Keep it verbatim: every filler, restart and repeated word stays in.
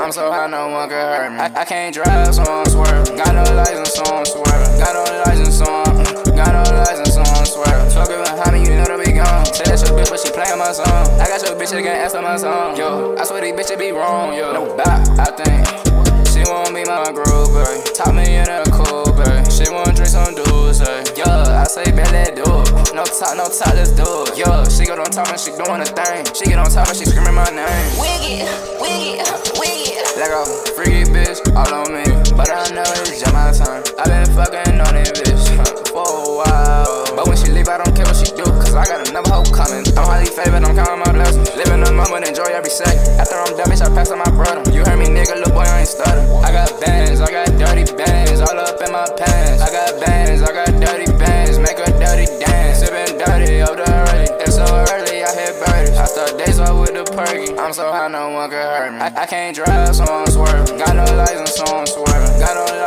I'm so high, no one can hurt me. I, I can't drive, so I'm swerving. Got no license, so I'm swerving. Got no license, so I'm Got no license, so I'm swerving. Talking behind me, you know to be gone. Say that's your bitch, but she playing my song. I got your bitch that can't answer my song. Yo, I swear these bitches be wrong, yo. No bop, I think she won't be my groove, babe. Top me in a cool, babe. She wanna drink some dudes, hey. Yo, I say, bet let's do it. No top, no top, let's do it. Yo, she get on top and she doing a thing. She get on top and she screaming my name. Wiggy, wiggy, wiggy. Like a freaky bitch, all on me. But I know it's just my time. I been fucking on this bitch for a while. But when she leave, I don't care what she do, cause I got another hoe coming. I'm highly favored, I'm counting my blessings. Living the moment, enjoy every second. After I'm done, bitch, I pass on my brother. You heard me, nigga, little boy, I ain't stutter. I got bands, I got dirty bands, all up in my pants. I got bands, I got dirty bands, make a dirty dance. Sippin' dirty, up the early. It's so early, I hit birdies. I start days off with the perky. I'm so high, no one can hurt me. I, I can't drive, so I'm swerving. Got no license, so I'm swerving. Got no